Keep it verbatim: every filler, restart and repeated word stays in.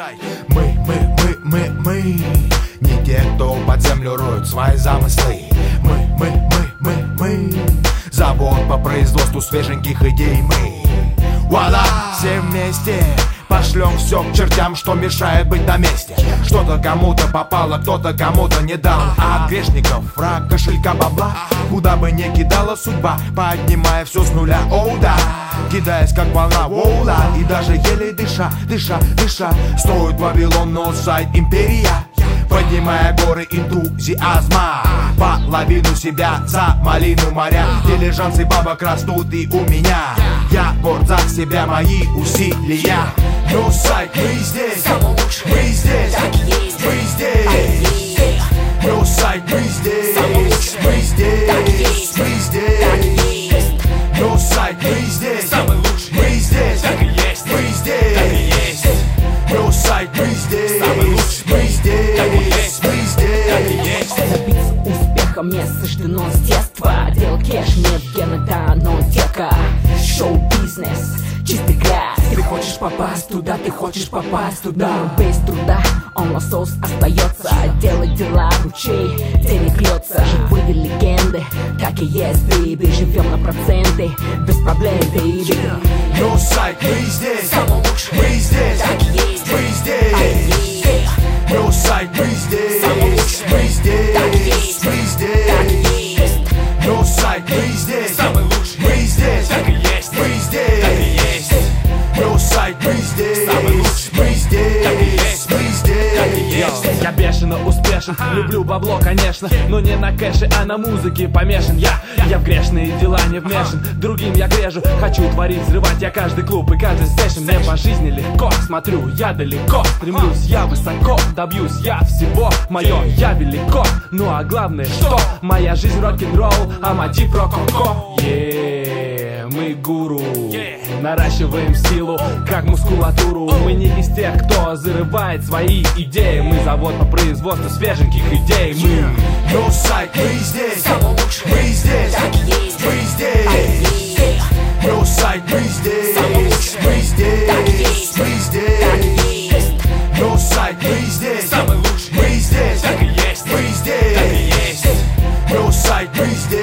Мы, мы, мы, мы, мы не те, кто под землю роют свои замыслы. Мы, мы, мы, мы, мы завод по производству свеженьких идей. Мы, вуаля, все вместе пошлем все к чертям, что мешает быть на месте. Что-то кому-то попало, кто-то кому-то не дал. А от грешников враг кошелька бабла. Куда бы ни кидала судьба, поднимая все с нуля, оу да, кидаясь как волна, воула. И даже еле дыша, дыша, дыша, стоит Вавилон, но сайт империя, поднимая горы энтузиазма. Половину себя за малину моря. Дилижансы бабок растут и у меня. Я горд за себя, мои усилия. Но сайт, мы здесь, мы здесь, мы здесь. Но сайт, мы здесь, мы здесь, мы здесь. Но сайт, мы здесь, мы здесь, мы здесь. Но сайт, мы здесь, мы здесь, мы здесь. Добиться успеха мне суждено с детства. Делал кэш, нет гена, да, но дека. Шоу-бизнес, чистый грязь. Ты хочешь попасть туда, ты хочешь попасть туда. Но без труда он лосос остается. Делать дела, ручей, денег льется. Живые легенды, так и есть, бейби. Живем на проценты, без проблем, бейби. Но сайт, мы здесь, мы здесь, мы здесь. Но сайт, мы здесь, мы здесь, мы здесь. Но сайт, мы здесь, мы здесь, мы здесь. Но сайт, мы здесь, мы здесь, мы здесь. Я бешено успешен, люблю бабло, конечно, но не на кэше, а на музыке помешан. Я, я в грешные дела не вмешан, другим я грежу. Хочу творить, взрывать я каждый клуб и каждый сессион. Мне по жизни легко, смотрю я далеко, стремлюсь я высоко, добьюсь я всего. Мое я велико, ну а главное что? Моя жизнь рок-н-ролл, а мотив рок-ко-ко. Yeah, мы гуру, наращиваем силу, как мускулатуру. Мы не из тех, кто зарывает свои идеи. Мы завод по производству свеженьких идей. Мы, но сайт, мы здесь, мы здесь, мы здесь. Но сайт, мы здесь, мы здесь, мы здесь. Но сайт, мы здесь, мы здесь, мы здесь. Но сайт, мы здесь.